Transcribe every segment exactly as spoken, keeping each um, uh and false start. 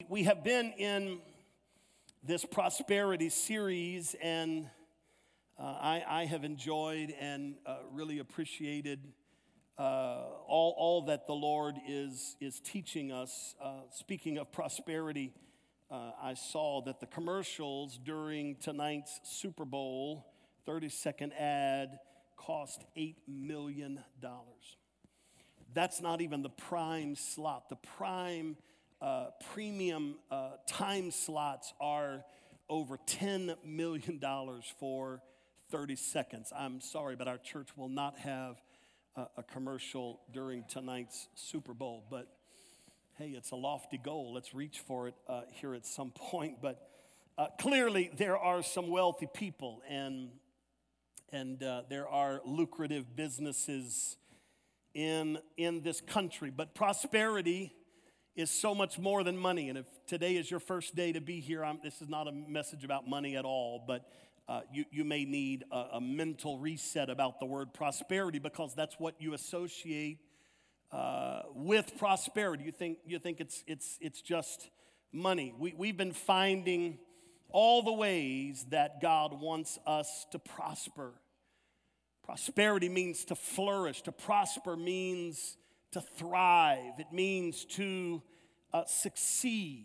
we have been in this prosperity series, and uh, I, I have enjoyed and uh, really appreciated uh, all, all that the Lord is, is teaching us. Uh, speaking of prosperity, uh, I saw that the commercials during tonight's Super Bowl thirty-second ad cost eight million dollars. That's not even the prime slot. The prime uh, premium uh, time slots are over ten million dollars for thirty seconds. I'm sorry, but our church will not have a, a commercial during tonight's Super Bowl. But hey, it's a lofty goal. Let's reach for it uh, here at some point. But uh, clearly there are some wealthy people, and, and uh, there are lucrative businesses in, in this country. But prosperity is so much more than money. And if today is your first day to be here, I'm, this is not a message about money at all, but uh, you, you may need a, a mental reset about the word prosperity, because that's what you associate uh, with prosperity. You think, you think it's, it's, it's just money. We, we've been finding all the ways that God wants us to prosper. Prosperity means to flourish. To prosper means to thrive. It means to uh, succeed.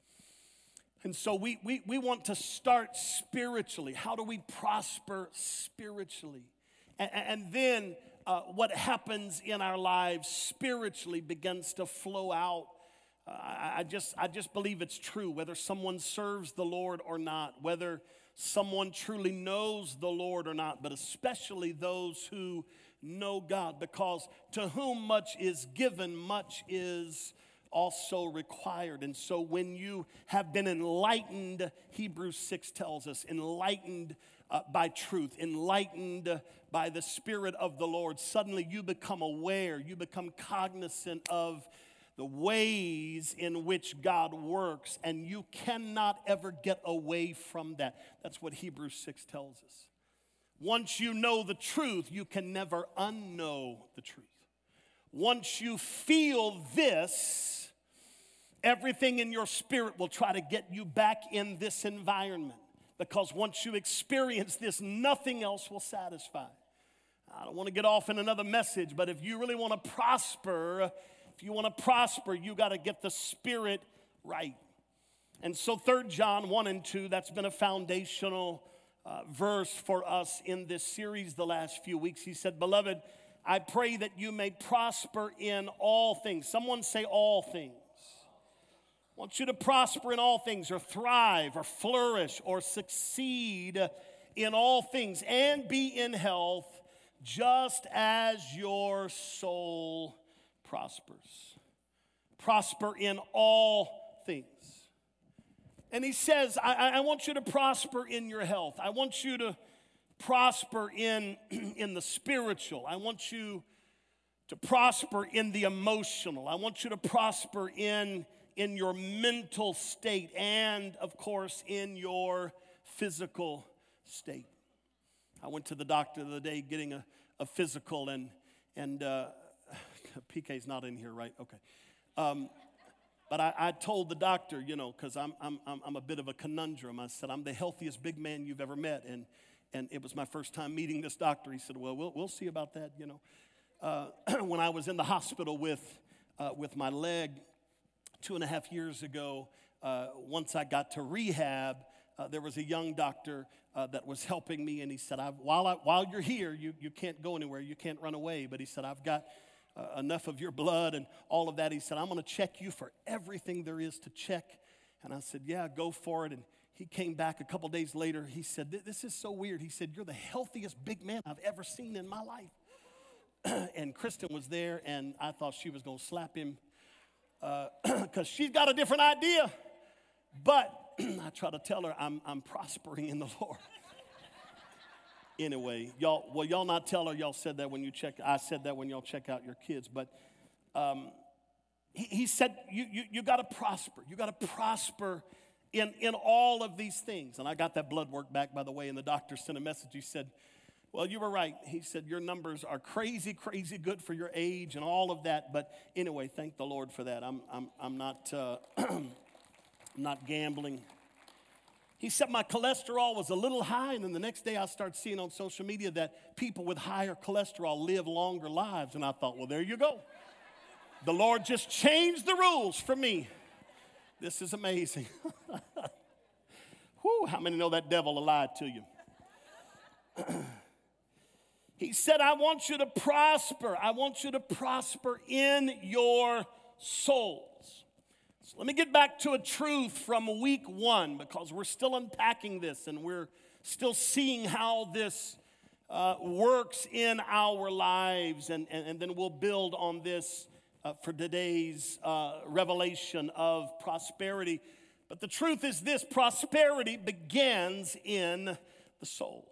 And so we, we, we want to start spiritually. How do we prosper spiritually? And, and then uh, what happens in our lives spiritually begins to flow out. Uh, I, I, just, I just believe it's true, whether someone serves the Lord or not, whether someone truly knows the Lord or not, but especially those who know God, because to whom much is given, much is also required. And so when you have been enlightened, Hebrews six tells us, enlightened uh, by truth, enlightened by the Spirit of the Lord, suddenly you become aware, you become cognizant of the ways in which God works, and you cannot ever get away from that. That's what Hebrews six tells us. Once you know the truth, you can never unknow the truth. Once you feel this, everything in your spirit will try to get you back in this environment, because once you experience this, nothing else will satisfy. I don't want to get off in another message, but if you really want to prosper, if you want to prosper, you got to get the spirit right. And so Third John one and two, that's been a foundational uh, verse for us in this series the last few weeks. He said, "Beloved, I pray that you may prosper in all things." Someone say all things. I want you to prosper in all things, or thrive, or flourish, or succeed in all things, and be in health, just as your soul prospers. Prosper in all things. And he says, I, I want you to prosper in your health. I want you to prosper in, in the spiritual. I want you to prosper in the emotional. I want you to prosper in, in your mental state, and, of course, in your physical state. I went to the doctor the other day getting a, a physical, and, and uh, P K's not in here, right? Okay. Um, but I, I told the doctor, you know, because I'm, I'm, I'm a bit of a conundrum. I said, I'm the healthiest big man you've ever met. And, and it was my first time meeting this doctor. He said, well, we'll, we'll see about that, you know. Uh, when I was in the hospital with, uh, with my leg two and a half years ago, uh, once I got to rehab, uh, there was a young doctor uh, that was helping me. And he said, I've, while, I, while you're here, you, you can't go anywhere. You can't run away. But he said, I've got Uh, enough of your blood and all of that. He said, I'm going to check you for everything there is to check. And I said, yeah, go for it. And he came back a couple days later. He said, this is so weird. He said, you're the healthiest big man I've ever seen in my life. And Kristen was there, and I thought she was going to slap him because uh, she's got a different idea. But I try to tell her I'm, I'm prospering in the Lord. Anyway, y'all, well, y'all not tell her y'all said that when you check, I said that when y'all check out your kids, but um, he, he said you, you, you got to prosper. You got to prosper in, in all of these things. And I got that blood work back, by the way, and the doctor sent a message. He said, well, you were right. He said, your numbers are crazy, crazy good for your age and all of that. But anyway, thank the Lord for that. I'm, I'm, I'm not... Uh, I'm not gambling. He said my cholesterol was a little high, and then the next day I started seeing on social media that people with higher cholesterol live longer lives. And I thought, well, there you go. The Lord just changed the rules for me. This is amazing. Whew, how many know that devil lied to you? He said, I want you to prosper. I want you to prosper in your souls. So let me get back to a truth from week one, because we're still unpacking this and we're still seeing how this uh, works in our lives. And, and, and then we'll build on this uh, for today's uh, revelation of prosperity. But the truth is this: prosperity begins in the soul.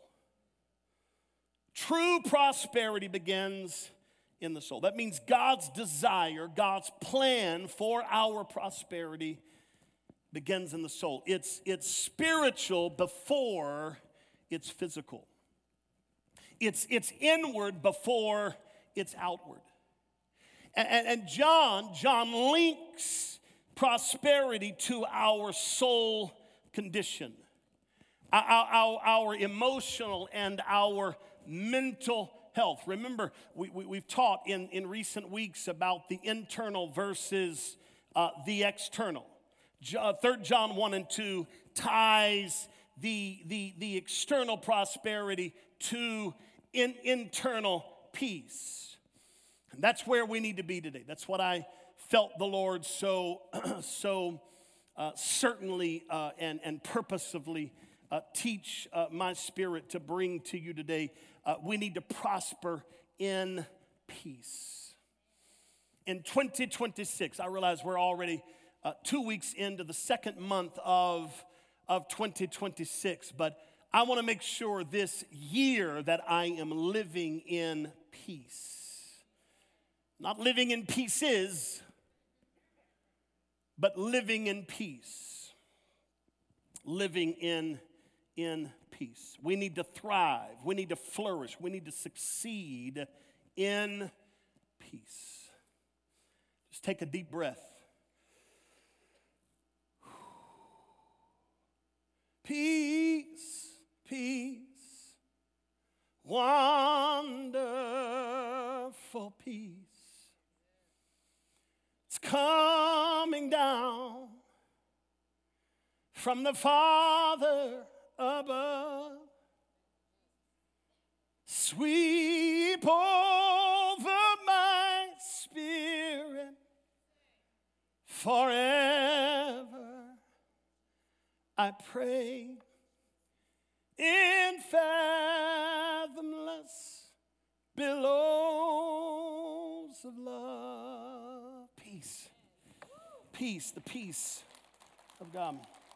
True prosperity begins in the soul. That means God's desire, God's plan for our prosperity begins in the soul. It's, it's spiritual before it's physical. It's, it's inward before it's outward. And, and, and John, John links prosperity to our soul condition, our, our, our emotional and our mental health. Remember, we, we, we've taught in, in recent weeks about the internal versus uh, the external. Third John one and two ties the, the, the external prosperity to in, internal peace. And that's where we need to be today. That's what I felt the Lord so, so uh, certainly uh, and, and purposefully uh, teach uh, my spirit to bring to you today. Uh, we need to prosper in peace. In twenty twenty-six, I realize we're already uh, two weeks into the second month of, of twenty twenty-six, but I want to make sure this year that I am living in peace. Not living in pieces, but living in peace. Living in, in peace. We need to thrive. We need to flourish. We need to succeed in peace. Just take a deep breath. Peace, peace, wonderful peace. It's coming down from the Father above. Sweep over my spirit forever, I pray, in fathomless billows of love. Peace. Peace, the peace of God.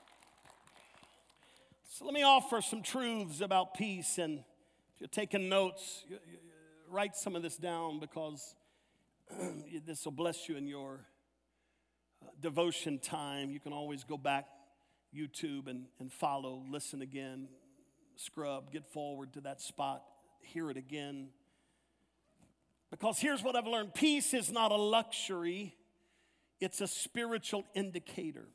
So let me offer some truths about peace, and if you're taking notes, you, you, write some of this down, because this will bless you in your uh, devotion time. You can always go back YouTube and, and follow, listen again, scrub, get forward to that spot, hear it again. Because here's what I've learned: peace is not a luxury, it's a spiritual indicator.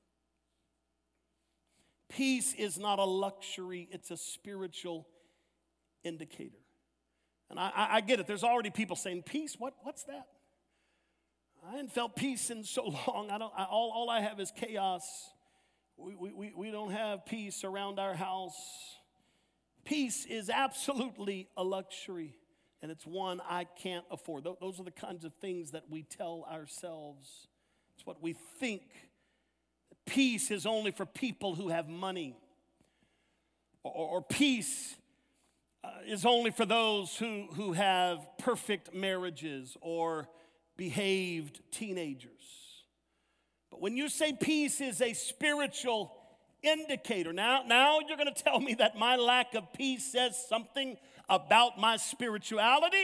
Peace is not a luxury, it's a spiritual indicator. And I, I, I get it. There's already people saying, peace? What, what's that? I haven't felt peace in so long. I don't, I, all, all I have is chaos. We, we, we don't have peace around our house. Peace is absolutely a luxury, and it's one I can't afford. Those are the kinds of things that we tell ourselves. It's what we think. Peace is only for people who have money. Or, or peace uh, is only for those who, who have perfect marriages or behaved teenagers. But when you say peace is a spiritual indicator, now, now you're going to tell me that my lack of peace says something about my spirituality?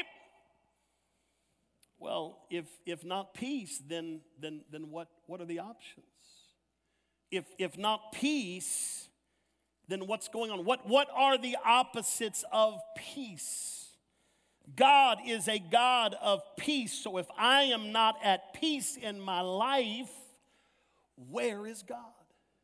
Well, if, if not peace, then, then, then what, what are the options? If, if not peace, then what's going on? What, what are the opposites of peace? God is a God of peace. So if I am not at peace in my life, where is God?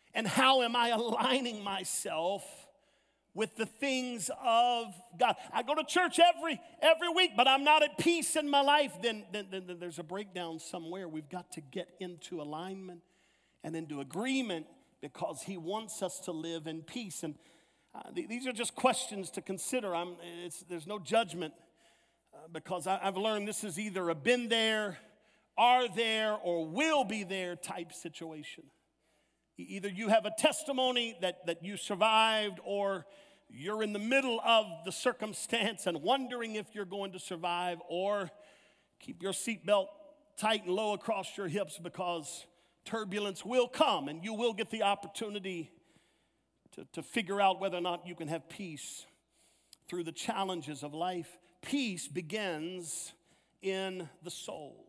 And how am I aligning myself with the things of God? I go to church every every week, but I'm not at peace in my life. Then, then, then there's a breakdown somewhere. We've got to get into alignment and into agreement because he wants us to live in peace. And uh, th- these are just questions to consider. I'm, it's, there's no judgment uh, because I, I've learned this is either a been there, are there, or will be there type situation. Either you have a testimony that, that you survived, or you're in the middle of the circumstance and wondering if you're going to survive, or keep your seatbelt tight and low across your hips because turbulence will come and you will get the opportunity to, to figure out whether or not you can have peace through the challenges of life. Peace begins in the soul.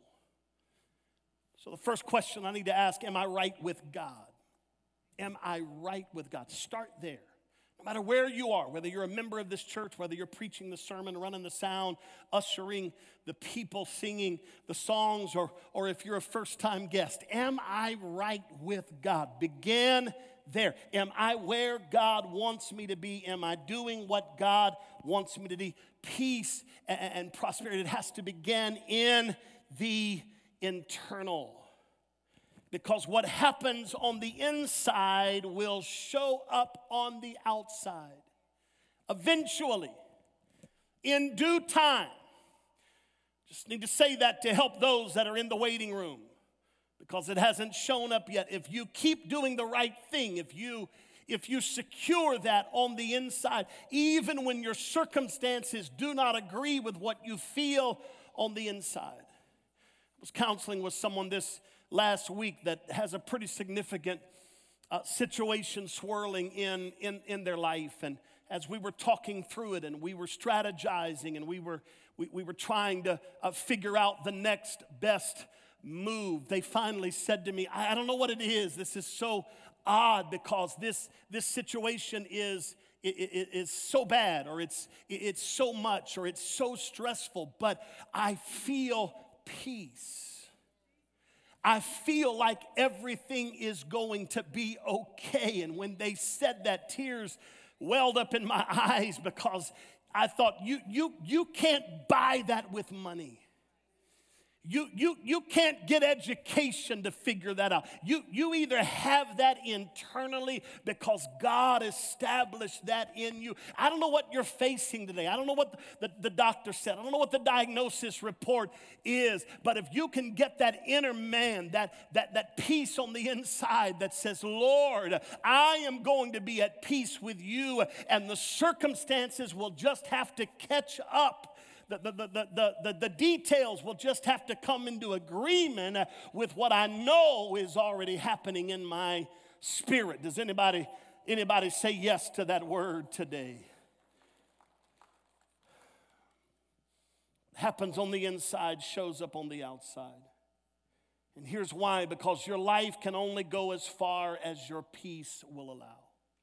So the first question I need to ask, am I right with God? Am I right with God? Start there. No matter where you are, whether you're a member of this church, whether you're preaching the sermon, running the sound, ushering the people, singing the songs, or, or if you're a first-time guest, am I right with God? Begin there. Am I where God wants me to be? Am I doing what God wants me to do? Peace and, and prosperity, it has to begin in the internal. Because what happens on the inside will show up on the outside. Eventually, in due time. Just need to say that to help those that are in the waiting room, because it hasn't shown up yet. If you keep doing the right thing, if you if you secure that on the inside, even when your circumstances do not agree with what you feel on the inside. I was counseling with someone this last week that has a pretty significant uh, situation swirling in, in, in their life. And as we were talking through it and we were strategizing and we were, we, we were trying to uh, figure out the next best move, they finally said to me, I, I don't know what it is. This is so odd because this, this situation is, it, it, is so bad, or it's, it, it's so much, or it's so stressful, but I feel peace. I feel like everything is going to be okay. And when they said that, tears welled up in my eyes because I thought, you, you, you can't buy that with money. You, you, you can't get education to figure that out. You, you either have that internally because God established that in you. I don't know what you're facing today. I don't know what the, the, the doctor said. I don't know what the diagnosis report is. But if you can get that inner man, that, that, that peace on the inside that says, Lord, I am going to be at peace with you, and the circumstances will just have to catch up. The, the, the, the, the, the details will just have to come into agreement with what I know is already happening in my spirit. Does anybody, anybody say yes to that word today? Happens on the inside, shows up on the outside. And here's why: because your life can only go as far as your peace will allow.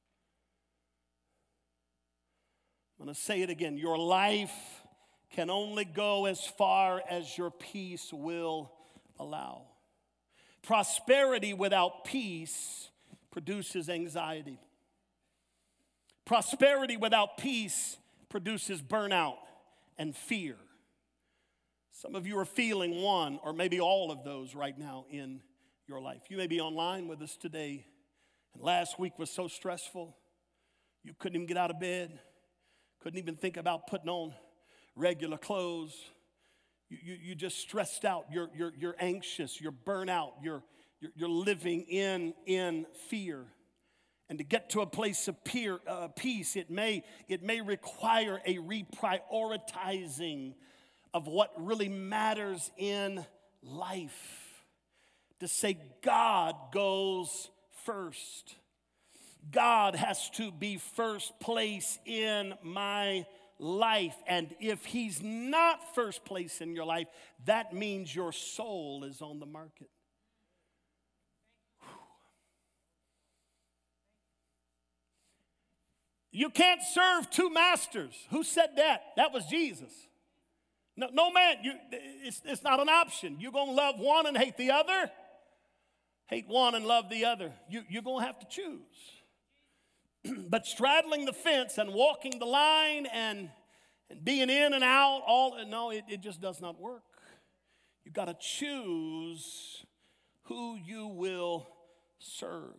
I'm going to say it again. Your life can only go as far as your peace will allow. Prosperity without peace produces anxiety. Prosperity without peace produces burnout and fear. Some of you are feeling one or maybe all of those right now in your life. You may be online with us today, and last week was so stressful. You couldn't even get out of bed, couldn't even think about putting on regular clothes. You, you, you just stressed out. You're, you're, you're anxious. You're burnt out. You're, you're, you're living in, in fear. And to get to a place of peer, uh, peace, it may, it may require a reprioritizing of what really matters in life. To say God goes first. God has to be first place in my life. And if he's not first place in your life, that means your soul is on the market. Whew. You can't serve two masters. Who said that? That was Jesus. No, no man, you, it's, it's not an option. You're going to love one and hate the other. hate one and love the other. You, you're going to have to choose. But straddling the fence and walking the line and, and being in and out, all no, it, it just does not work. You've got to choose who you will serve.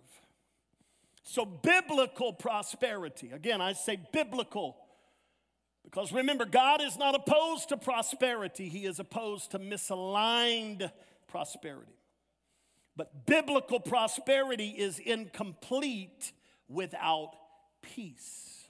So biblical prosperity, again, I say biblical, because remember, God is not opposed to prosperity. He is opposed to misaligned prosperity. But biblical prosperity is incomplete without peace.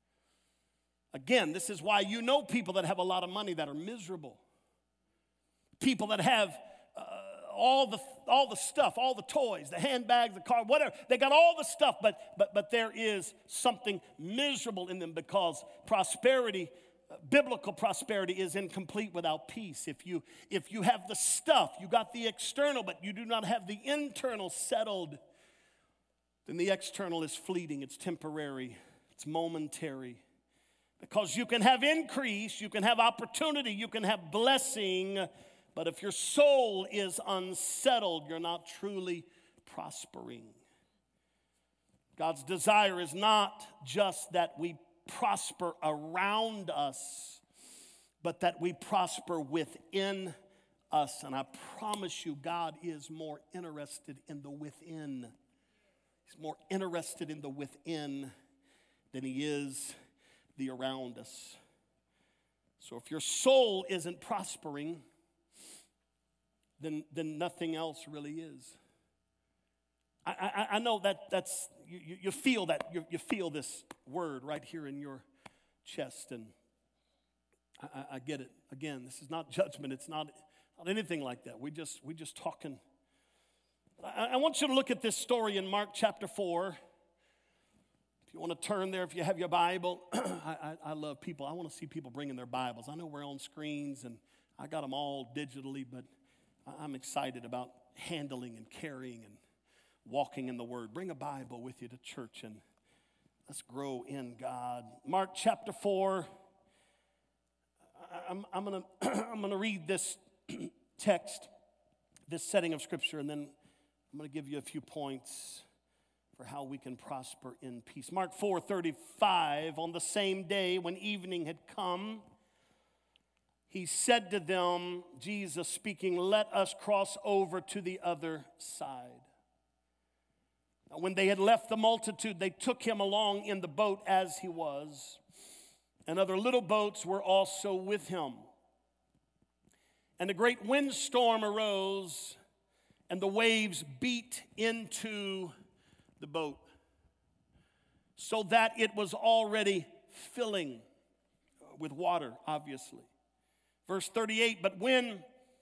Again, this is why you know people that have a lot of money that are miserable. People that have uh, all the all the stuff, all the toys, the handbags, the car, whatever. They got all the stuff, but but but there is something miserable in them because prosperity, uh, biblical prosperity is incomplete without peace. If you if you have the stuff, you got the external, but you do not have the internal settled, then the external is fleeting, it's temporary, it's momentary. Because you can have increase, you can have opportunity, you can have blessing, but if your soul is unsettled, you're not truly prospering. God's desire is not just that we prosper around us, but that we prosper within us. And I promise you, God is more interested in the within. He's more interested in the within than he is the around us. So if your soul isn't prospering, then, then nothing else really is. I, I, I know that that's, you, you feel that, you, you feel this word right here in your chest, and I, I get it. Again, this is not judgment. It's not, not anything like that. We just, we just talking. I, I want you to look at this story in Mark chapter four. If you want to turn there, if you have your Bible, I, I, I love people. I want to see people bringing their Bibles. I know we're on screens, and I got them all digitally, but I'm excited about handling and carrying and walking in the Word. Bring a Bible with you to church, and let's grow in God. Mark chapter four. I'm, I'm going to I'm gonna read this text, this setting of Scripture, and then I'm going to give you a few points for how we can prosper in peace. Mark four thirty-five, on the same day when evening had come, he said to them, Jesus speaking, let us cross over to the other side. Now, when they had left the multitude, they took him along in the boat as he was, and other little boats were also with him. And a great windstorm arose, and the waves beat into the boat, so that it was already filling with water, obviously. Verse thirty-eight, but when,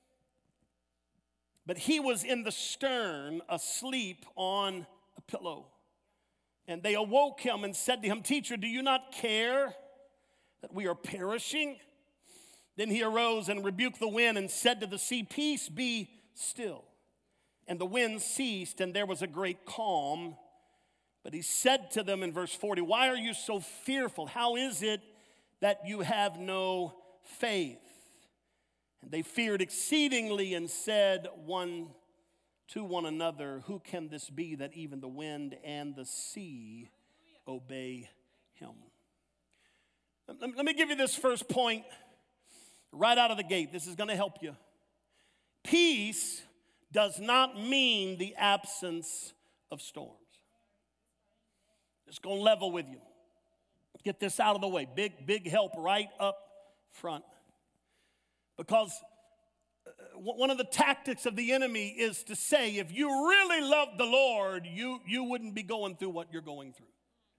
but he was in the stern, asleep on a pillow. And they awoke him and said to him, Teacher, do you not care that we are perishing? Then he arose and rebuked the wind and said to the sea, Peace, be still. And the wind ceased, and there was a great calm. But he said to them in verse forty, Why are you so fearful? How is it that you have no faith? And they feared exceedingly and said one to one another, Who can this be that even the wind and the sea obey him? Let me give you this first point right out of the gate. This is going to help you. Peace does not mean the absence of storms. Just going to level with you. Get this out of the way. Big, big help right up front. Because one of the tactics of the enemy is to say, if you really love the Lord, you, you wouldn't be going through what you're going through.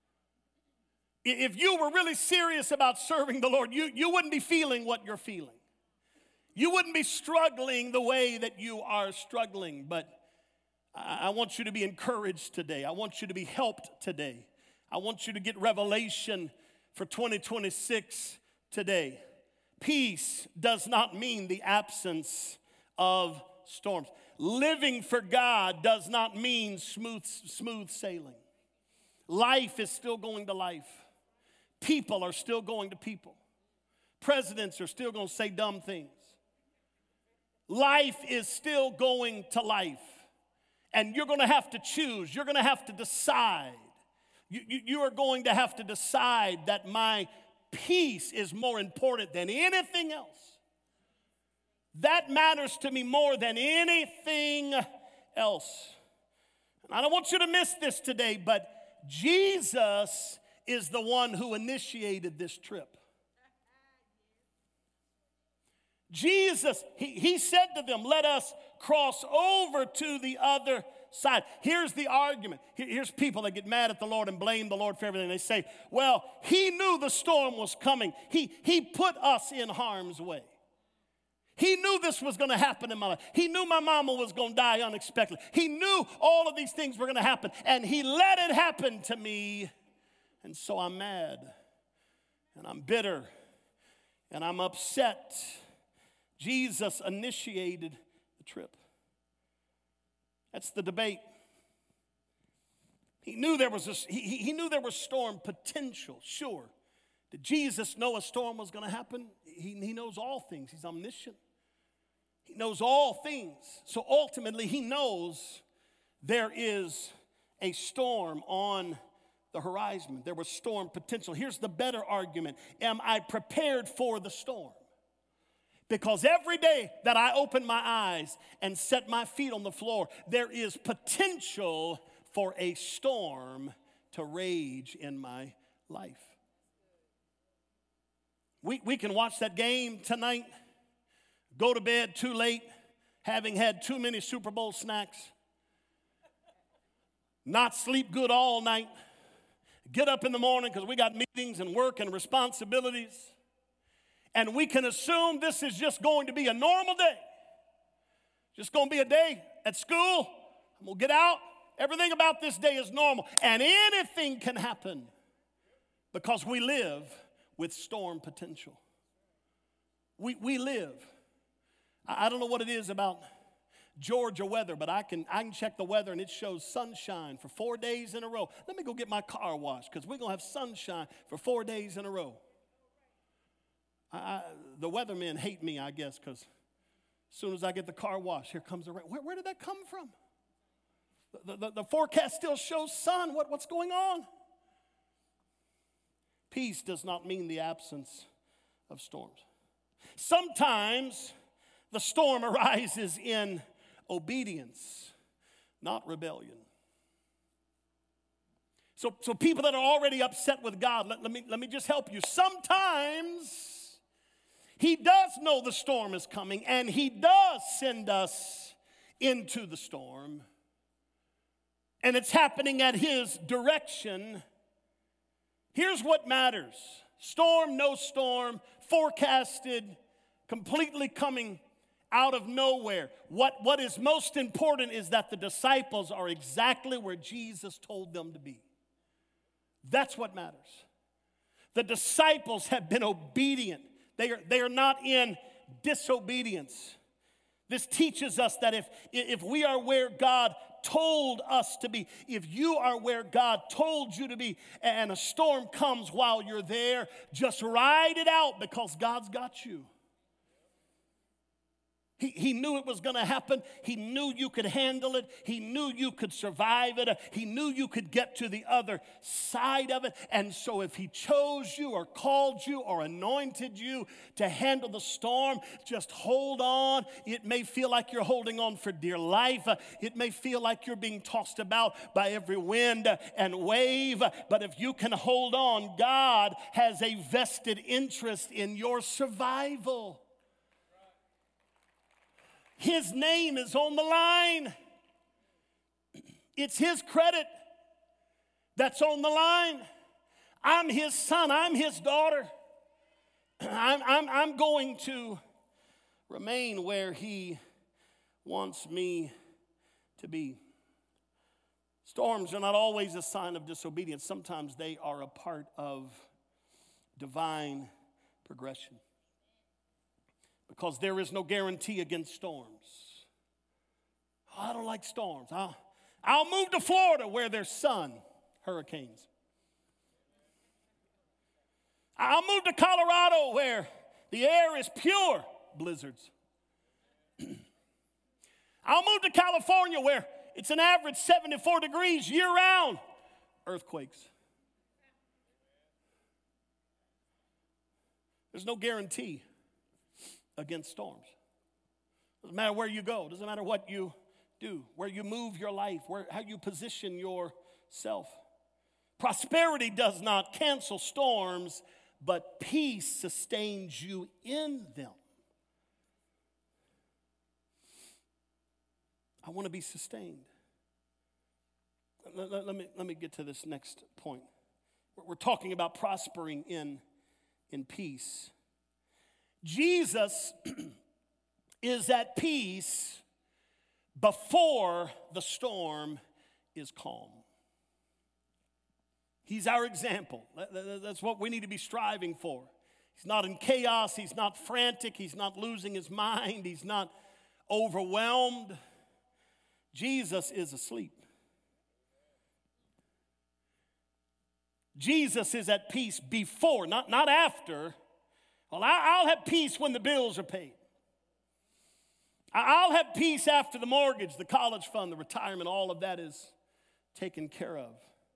If you were really serious about serving the Lord, you, you wouldn't be feeling what you're feeling. You wouldn't be struggling the way that you are struggling. But I want you to be encouraged today. I want you to be helped today. I want you to get revelation for twenty twenty-six today. Peace does not mean the absence of storms. Living for God does not mean smooth, smooth sailing. Life is still going to life. People are still going to people. Presidents are still going to say dumb things. Life is still going to life. And you're going to have to choose. You're going to have to decide. You, you, you are going to have to decide that my peace is more important than anything else. That matters to me more than anything else. And I don't want you to miss this today, but Jesus is the one who initiated this trip. Jesus, he, he said to them, let us cross over to the other side. Here's the argument. Here, here's people that get mad at the Lord and blame the Lord for everything. They say, well, he knew the storm was coming. He, he put us in harm's way. He knew this was going to happen in my life. He knew my mama was going to die unexpectedly. He knew all of these things were going to happen, and he let it happen to me. And so I'm mad, and I'm bitter, and I'm upset. Jesus initiated the trip. That's the debate. He knew there was a, he, he knew there was storm potential, sure. Did Jesus know a storm was going to happen? He, he knows all things. He's omniscient. He knows all things. So ultimately, he knows there is a storm on the horizon. There was storm potential. Here's the better argument. Am I prepared for the storm? Because every day that I open my eyes and set my feet on the floor, there is potential for a storm to rage in my life. We, we can watch that game tonight, go to bed too late, having had too many Super Bowl snacks, not sleep good all night, get up in the morning because we got meetings and work and responsibilities. And we can assume this is just going to be a normal day. Just going to be a day at school. I'm going to get out. Everything about this day is normal. And anything can happen because we live with storm potential. We, we live. I, I don't know what it is about Georgia weather, but I can, I can check the weather and it shows sunshine for four days in a row. Let me go get my car washed because we're going to have sunshine for four days in a row. I, I, the weathermen hate me, I guess, because as soon as I get the car washed, here comes the rain. Where, where did that come from? The, the, the forecast still shows sun. What, what's going on? Peace does not mean the absence of storms. Sometimes the storm arises in obedience, not rebellion. So, so people that are already upset with God, let, let me, let me just help you. Sometimes he does know the storm is coming, and he does send us into the storm. And it's happening at his direction. Here's what matters. Storm, no storm, forecasted, completely coming out of nowhere. What, what is most important is that the disciples are exactly where Jesus told them to be. That's what matters. The disciples have been obedient. They are, they are not in disobedience. This teaches us that if, if we are where God told us to be, if you are where God told you to be, and a storm comes while you're there, just ride it out because God's got you. He, he knew it was going to happen. He knew you could handle it. He knew you could survive it. He knew you could get to the other side of it. And so if he chose you or called you or anointed you to handle the storm, just hold on. It may feel like you're holding on for dear life. It may feel like you're being tossed about by every wind and wave. But if you can hold on, God has a vested interest in your survival. His name is on the line. It's his credit that's on the line. I'm his son. I'm his daughter. I'm, I'm, I'm going to remain where he wants me to be. Storms are not always a sign of disobedience. Sometimes they are a part of divine progression. Because there is no guarantee against storms. Oh, I don't like storms. I'll, I'll move to Florida where there's sun, hurricanes. I'll move to Colorado where the air is pure, blizzards. I'll move to California where it's an average seventy-four degrees year-round. Earthquakes. There's no guarantee against storms. Doesn't matter where you go. Doesn't matter what you do, where you move your life, where, how you position yourself. Prosperity does not cancel storms, but peace sustains you in them. I want to be sustained. Let, let, let me, let me get to this next point. We're talking about prospering in, in peace. Jesus is at peace before the storm is calm. He's our example. That's what we need to be striving for. He's not in chaos. He's not frantic. He's not losing his mind. He's not overwhelmed. Jesus is asleep. Jesus is at peace before, not, not after. Well, I, I'll have peace when the bills are paid. I, I'll have peace after the mortgage, the college fund, the retirement, all of that is taken care of.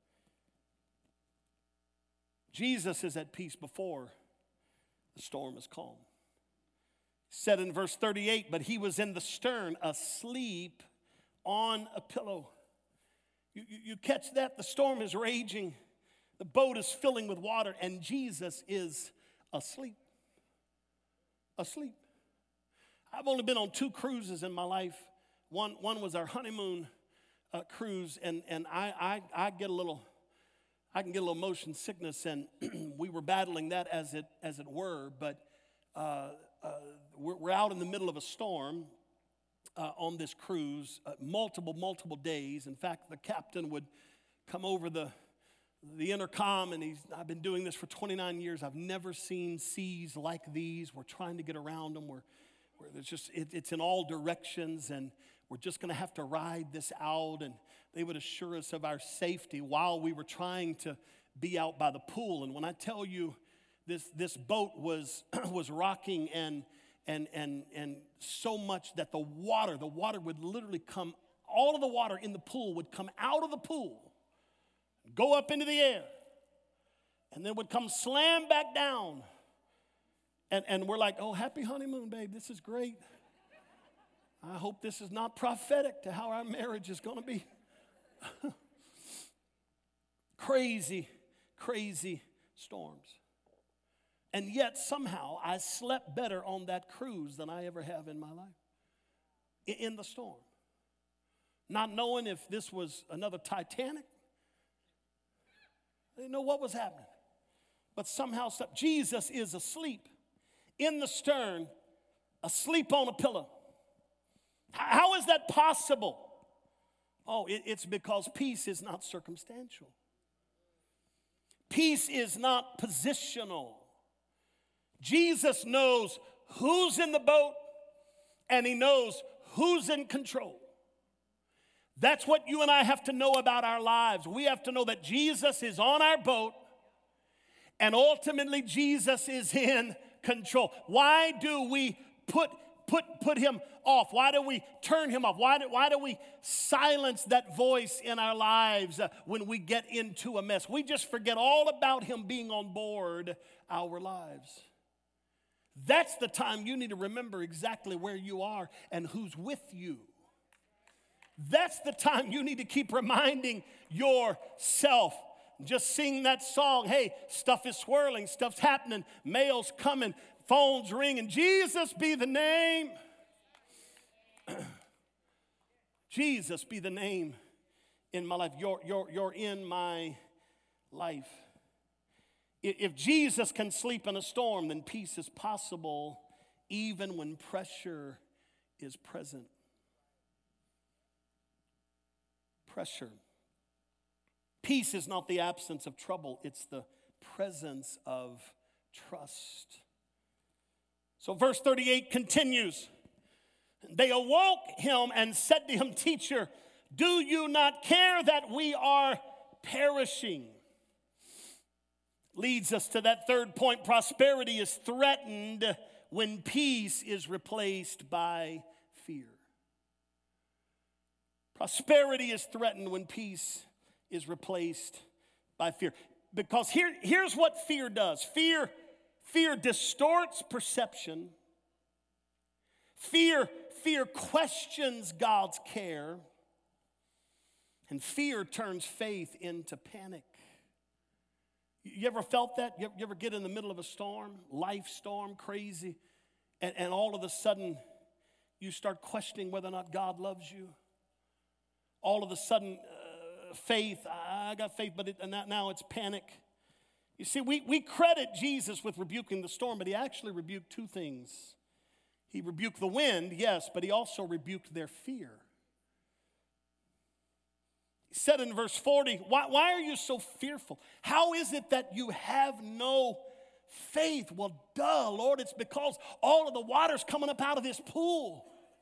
Jesus is at peace before the storm is calm. Said in verse thirty-eight, but he was in the stern, asleep on a pillow. You, you, you catch that? The storm is raging. The boat is filling with water, and Jesus is asleep. Asleep. I've only been on two cruises in my life. One, one was our honeymoon uh, cruise, and, and I, I, I get a little, I can get a little motion sickness, and we were battling that as it, as it were, but uh, uh, we're, we're out in the middle of a storm uh, on this cruise, uh, multiple, multiple days. In fact, the captain would come over the the intercom, and he's, I've been doing this for twenty-nine years. I've never seen seas like these. We're trying to get around them. We're, we're there's just it, it's in all directions, and we're just going to have to ride this out. And they would assure us of our safety while we were trying to be out by the pool. And when I tell you, this this boat was was rocking, and and and and so much that the water, the water would literally come. All of the water in the pool would come out of the pool, go up into the air, and then would come slam back down. And, and we're like, oh, happy honeymoon, babe. This is great. I hope this is not prophetic to how our marriage is going to be. Crazy, crazy storms. And yet somehow I slept better on that cruise than I ever have in my life. In the storm. Not knowing if this was another Titanic. I didn't know what was happening. But somehow Jesus is asleep in the stern, asleep on a pillow. How is that possible? Oh, it's because peace is not circumstantial. Peace is not positional. Jesus knows who's in the boat, and he knows who's in control. That's what you and I have to know about our lives. We have to know that Jesus is on our boat, and ultimately Jesus is in control. Why do we put put put him off? Why do we turn him off? Why do, why do we silence that voice in our lives uh, when we get into a mess? We just forget all about him being on board our lives. That's the time you need to remember exactly where you are and who's with you. That's the time you need to keep reminding yourself. Just sing that song. Hey, stuff is swirling, stuff's happening, mail's coming, phones ringing. Jesus be the name. Jesus be the name in my life. You're, you're, you're in my life. If Jesus can sleep in a storm, then peace is possible even when pressure is present. Pressure. Peace is not the absence of trouble, it's the presence of trust. So verse thirty-eight continues. They awoke him and said to him, Teacher, do you not care that we are perishing? Leads us to that third point. Prosperity is threatened when peace is replaced by fear. Prosperity is threatened when peace is replaced by fear. Because here, here's what fear does. Fear, fear distorts perception. Fear, fear questions God's care. And fear turns faith into panic. You ever felt that? You ever get in the middle of a storm, life storm, crazy, and, and all of a sudden you start questioning whether or not God loves you? All of a sudden, uh, faith, I got faith, but it, and now it's panic. You see, we, we credit Jesus with rebuking the storm, but he actually rebuked two things. He rebuked the wind, yes, but he also rebuked their fear. He said in verse forty, why, why are you so fearful? How is it that you have no faith? Well, duh, Lord, it's because all of the water's coming up out of this pool.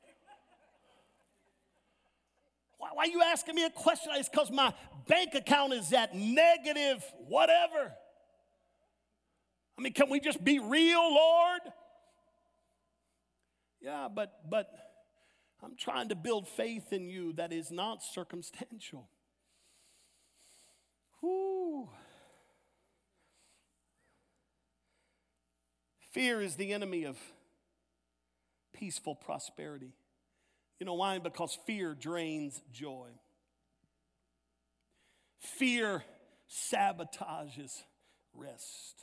Why, why are you asking me a question? It's because my bank account is at negative whatever. I mean, can we just be real, Lord? Yeah, but but I'm trying to build faith in you that is not circumstantial. Whew. Fear is the enemy of peaceful prosperity. You know why? Because fear drains joy. Fear sabotages rest.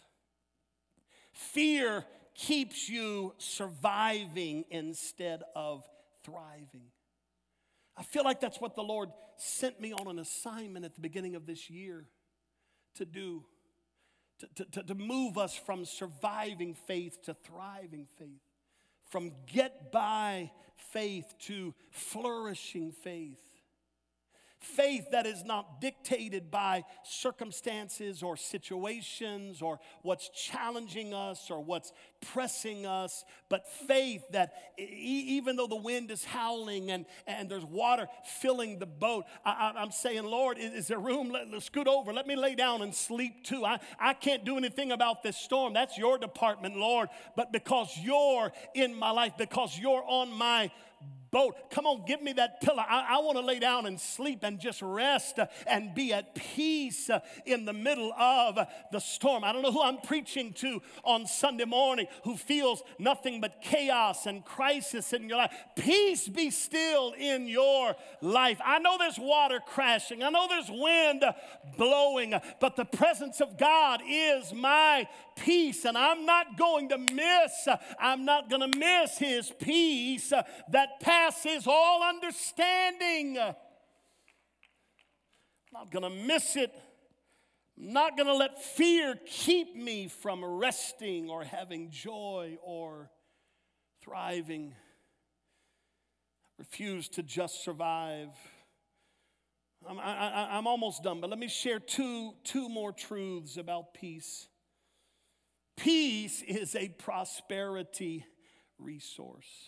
Fear keeps you surviving instead of thriving. I feel like that's what the Lord sent me on an assignment at the beginning of this year to do, to, to, to move us from surviving faith to thriving faith, from get by faith to flourishing faith. Faith that is not dictated by circumstances or situations or what's challenging us or what's pressing us, but faith that e- even though the wind is howling and, and there's water filling the boat, I, I, I'm saying, Lord, is, is there room? Let, let, scoot over. Let me lay down and sleep too. I, I can't do anything about this storm. That's your department, Lord. But because you're in my life, because you're on my boat. Come on, give me that pillow. I, I want to lay down and sleep and just rest uh, and be at peace uh, in the middle of uh, the storm. I don't know who I'm preaching to on Sunday morning who feels nothing but chaos and crisis in your life. Peace be still in your life. I know there's water crashing. I know there's wind uh, blowing, uh, but the presence of God is my peace, and I'm not going to miss, uh, I'm not going to miss his peace uh, that passes all understanding. I'm not going to miss it. I'm not going to let fear keep me from resting or having joy or thriving. I refuse to just survive. I'm, I, I'm almost done, but let me share two, two more truths about peace. Peace is a prosperity resource.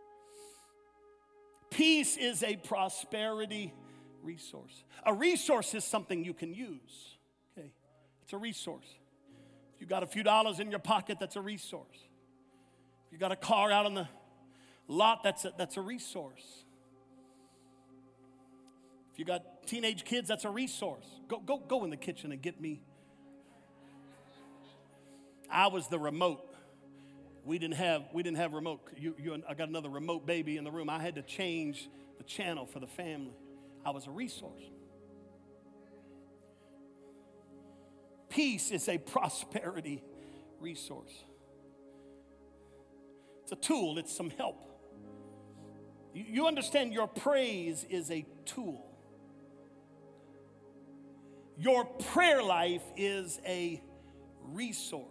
Peace is a prosperity resource. A resource is something you can use. Okay, it's a resource. If you got a few dollars in your pocket, that's a resource. If you got a car out on the lot, that's a, that's a resource. If you got teenage kids, that's a resource. Go, go, go in the kitchen and get me. I was the remote. We didn't have we didn't have remote. You, you, I got another remote baby in the room. I had to change the channel for the family. I was a resource. Peace is a prosperity resource. It's a tool. It's some help. You, you understand your praise is a tool. Your prayer life is a resource.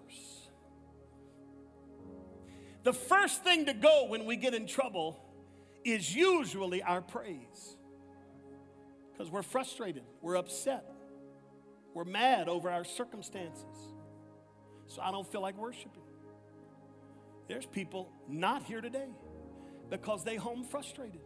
The first thing to go when we get in trouble is usually our praise. Because we're frustrated, we're upset, we're mad over our circumstances. So I don't feel like worshiping. There's people not here today because they home frustrated.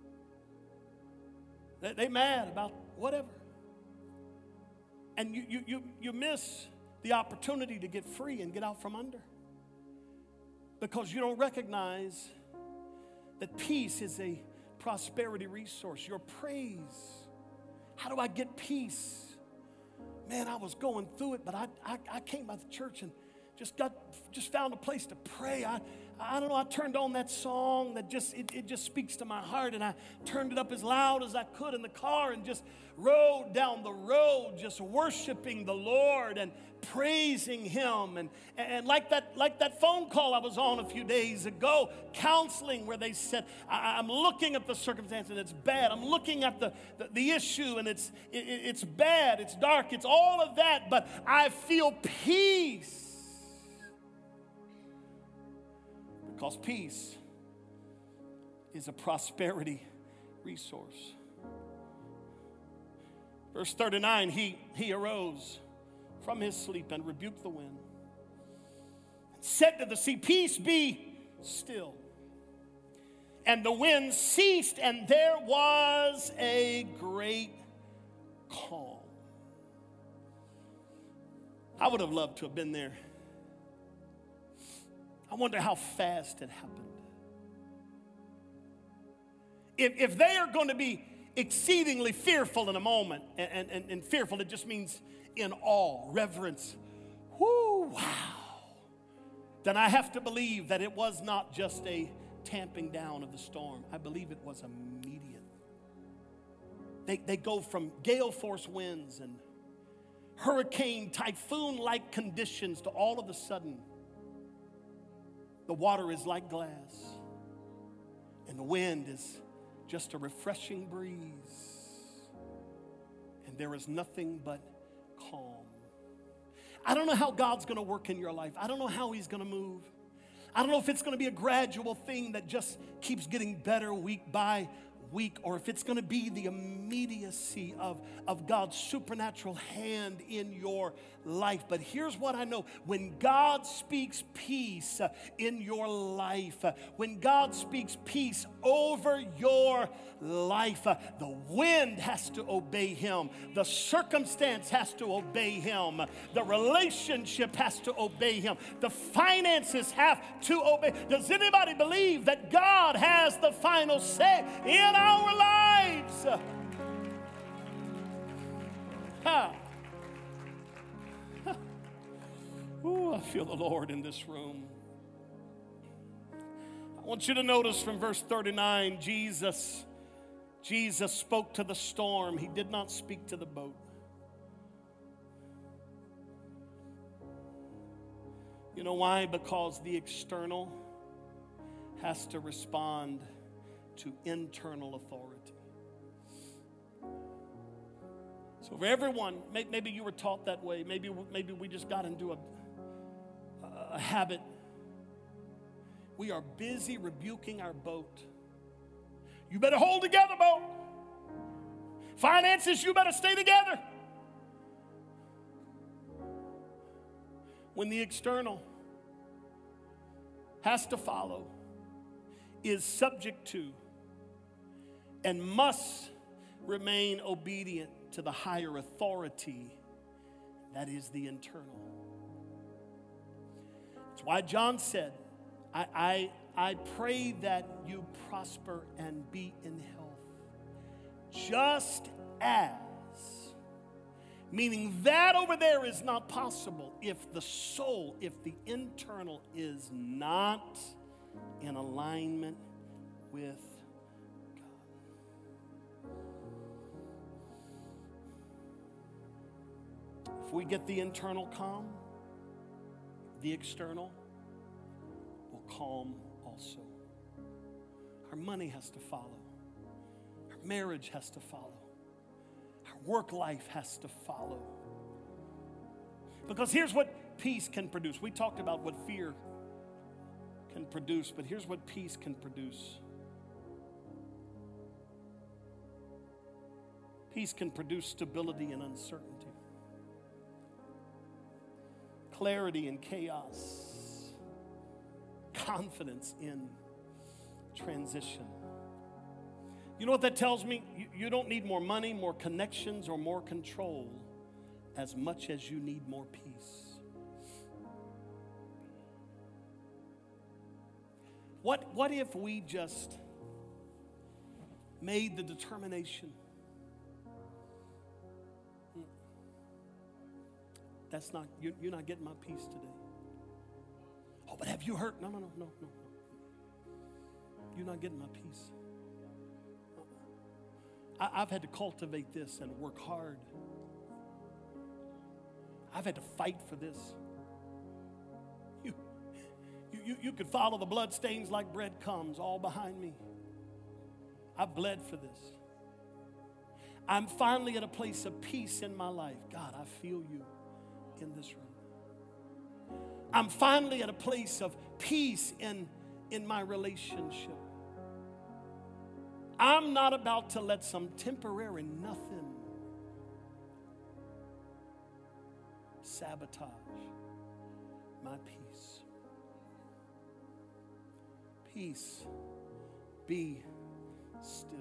They, they mad about whatever. And you, you, you, you miss the opportunity to get free and get out from under. Because you don't recognize that peace is a prosperity resource, your praise. How do I get peace? Man, I was going through it, but I, I, I came by the church and just got, just found a place to pray. I, I don't know, I turned on that song that just, it, it just speaks to my heart, and I turned it up as loud as I could in the car and just rode down the road just worshiping the Lord and praising Him. And, and like that, like that phone call I was on a few days ago, counseling, where they said, I, I'm looking at the circumstance and it's bad. I'm looking at the, the, the issue and it's, it, it's bad, it's dark, it's all of that, but I feel peace. Because peace is a prosperity resource. Verse thirty-nine, he, he arose from his sleep and rebuked the wind, and said to the sea, peace be still. And the wind ceased, and there was a great calm. I would have loved to have been there. I wonder how fast it happened. If, if they are going to be exceedingly fearful in a moment, and, and, and fearful, it just means in awe, reverence, whoo, wow, then I have to believe that it was not just a tamping down of the storm. I believe it was immediate. They, they go from gale force winds and hurricane, typhoon-like conditions to all of a sudden, the water is like glass, and the wind is just a refreshing breeze, and there is nothing but calm. I don't know how God's going to work in your life. I don't know how He's going to move. I don't know if it's going to be a gradual thing that just keeps getting better week by week, or if it's going to be the immediacy of, of God's supernatural hand in your life. But here's what I know. When God speaks peace uh, in your life, uh, when God speaks peace over your life, uh, the wind has to obey Him. The circumstance has to obey Him. The relationship has to obey Him. The finances have to obey. Does anybody believe that God has the final say in our lives? Ha. Ooh, I feel the Lord in this room. I want you to notice from verse thirty-nine, Jesus, Jesus spoke to the storm. He did not speak to the boat. You know why? Because the external has to respond to internal authority. So for everyone, maybe you were taught that way. Maybe, maybe we just got into a, a habit. We are busy rebuking our boat. You better hold together, boat. Finances, you better stay together. When the external has to follow, is subject to, and must remain obedient to the higher authority that is the internal. That's why John said, I, I, I pray that you prosper and be in health, just as, meaning that over there is not possible if the soul, if the internal is not in alignment with If we get the internal calm, the external will calm also. Our money has to follow. Our marriage has to follow. Our work life has to follow. Because here's what peace can produce. We talked about what fear can produce, but here's what peace can produce. Peace can produce stability and uncertainty, clarity in chaos, confidence in transition. You know what that tells me? You, you don't need more money, more connections, or more control as much as you need more peace. What, what if we just made the determination. That's not, you're, you're not getting my peace today. Oh, but have you heard? No, no, no, no, no. You're not getting my peace. I, I've had to cultivate this and work hard. I've had to fight for this. You, you, you could follow the blood stains like breadcrumbs all behind me. I've bled for this. I'm finally at a place of peace in my life. God, I feel you in this room. I'm finally at a place of peace in, in my relationship. I'm not about to let some temporary nothing sabotage my peace. Peace, be still.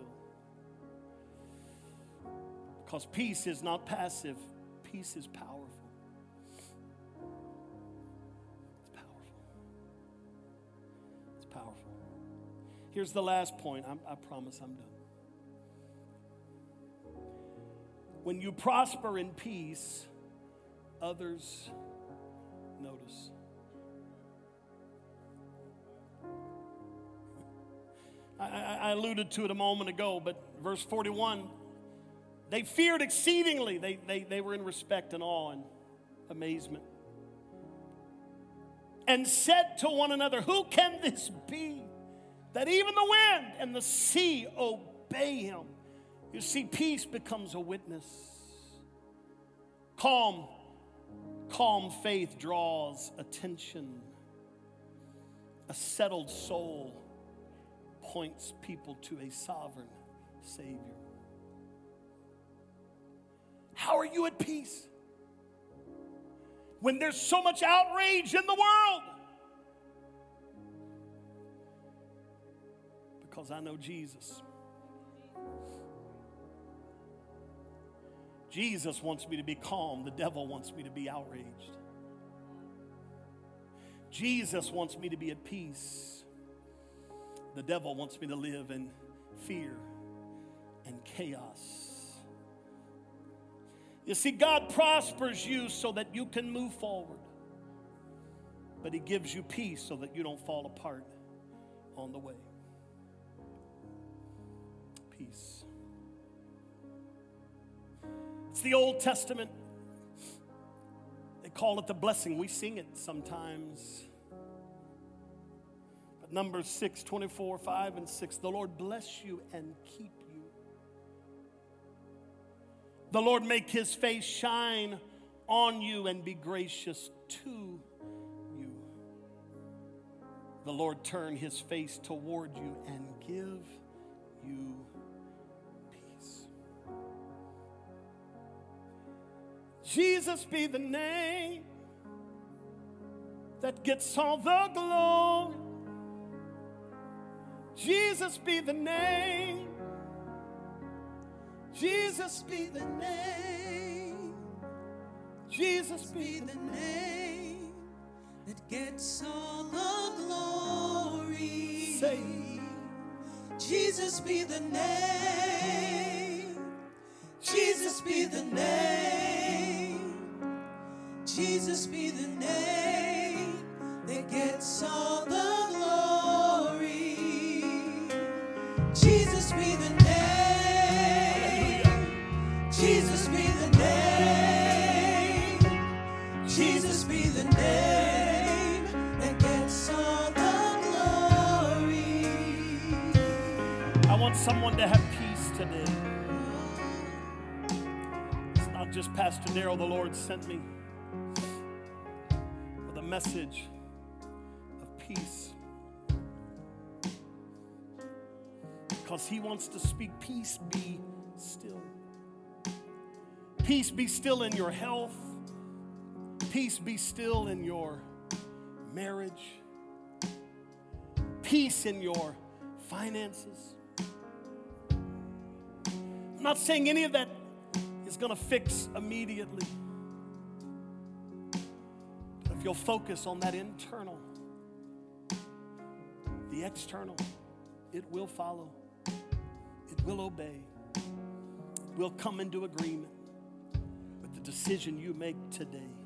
Because peace is not passive, peace is powerful. It's powerful. It's powerful. Here's the last point. I'm, I promise I'm done. When you prosper in peace, others notice. I, I, I alluded to it a moment ago, but verse forty-one, they feared exceedingly. They, they, they were in respect and awe and amazement. And said to one another, who can this be, that even the wind and the sea obey him? You see, peace becomes a witness. Calm, calm faith draws attention. A settled soul points people to a sovereign Savior. How are you at peace when there's so much outrage in the world? Because I know Jesus. Jesus wants me to be calm. The devil wants me to be outraged. Jesus wants me to be at peace. The devil wants me to live in fear and chaos. You see, God prospers you so that you can move forward. But he gives you peace so that you don't fall apart on the way. Peace. It's the Old Testament. They call it the blessing. We sing it sometimes. But Numbers six, twenty-four, five, and six. The Lord bless you and keep you. The Lord make his face shine on you and be gracious to you. The Lord turn his face toward you and give you peace. Jesus be the name that gets all the glory. Jesus be the name. Jesus be the name. Jesus be the name that gets all the glory. Say, Jesus be the name. Jesus be the name. Jesus be the name that gets all the glory. Jesus be the name. Jesus be the name. Jesus be the name that gets all the glory. I want someone to have peace today. It's not just Pastor Darrell. The Lord sent me with a message of peace. Because he wants to speak peace, be still. Peace be still in your health. Peace be still in your marriage. Peace in your finances. I'm not saying any of that is going to fix immediately. But if you'll focus on that internal, the external, it will follow. it will obey. We'll come into agreement with the decision you make today.